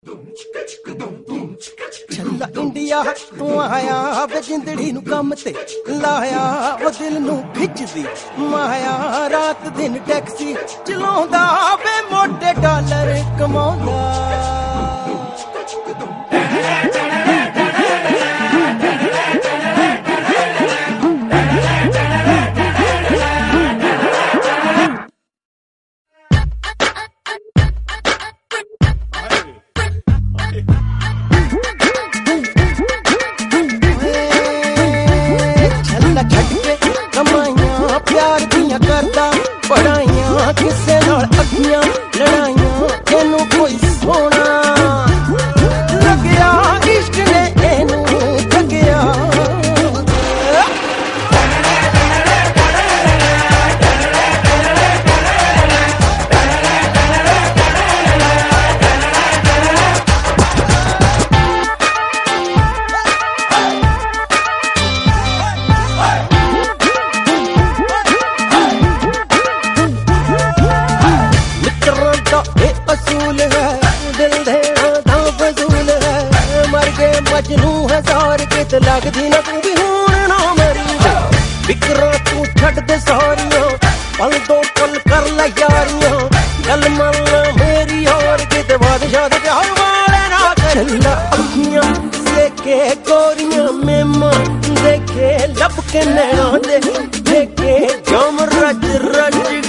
ਛੱਲਾ India ਤੂੰ ਆਇਆ ਵੇ ਜਿੰਦੜੀ ਨੂੰ ਕੰਮ ਤੇ ਲਾਇਆ ਉਹ ਦਿਲ ਨੂੰ ਖਿੱਚਦੀ ਮਾਇਆ ਰਾਤ ਦਿਨ ਟੈਕਸੀ ਚਲਾਉਂਦਾ ਵੇ ਮੋਟੇ ਡਾਲਰ ਕਮਾਉਂਦਾ ਕਰਦਾ ਪੜਾਈਆਂ ਕਿਸੇ ਨਾਲ ਅੱਖੀਆਂ ਲੜਾਈਆਂ ਇਹਨੂੰ ਕੋਈ ਸੋਹਣਾ ਲੱਗਿਆ ਇਸ਼ਕ ਨੇ ਇਹਨੂੰ ਠੱਗਿਆ ਮਜਨੂ ਹਜ਼ਾਰ ਕਿਤ ਲੱਗਦੀ ਨਾ ਤੂੰ ਵੀ ਹੁਣ ਨਾ ਮਰੀ ਫਿਕਰਾਂ ਤੂੰ ਛੱਡ ਦੇ ਸਾਰੀਆਂ ਪਲ ਦੋ ਪਲ ਕਰ ਲੈ ਯਾਰੀਆਂ ਗੱਲ ਮੰਨ ਮੇਰੀ ਹੋਰ ਕਿਤੇ ਬਾਦਸ਼ਾਹ ਦੇ ਪਿਆਰ ਵਾਲੇ ਨਾ ਛੱਲਾ ਅੱਖੀਆਂ ਦੇਖੇ ਗੋਰੀਆਂ ਮਹਿਮਾਨ ਦੇਖੇ ਲੱਭ ਕੇ ਨੈਣਾ ਦੇ ਦੇਖੇ ਜਮ ਰੱਜ ਰੱਜ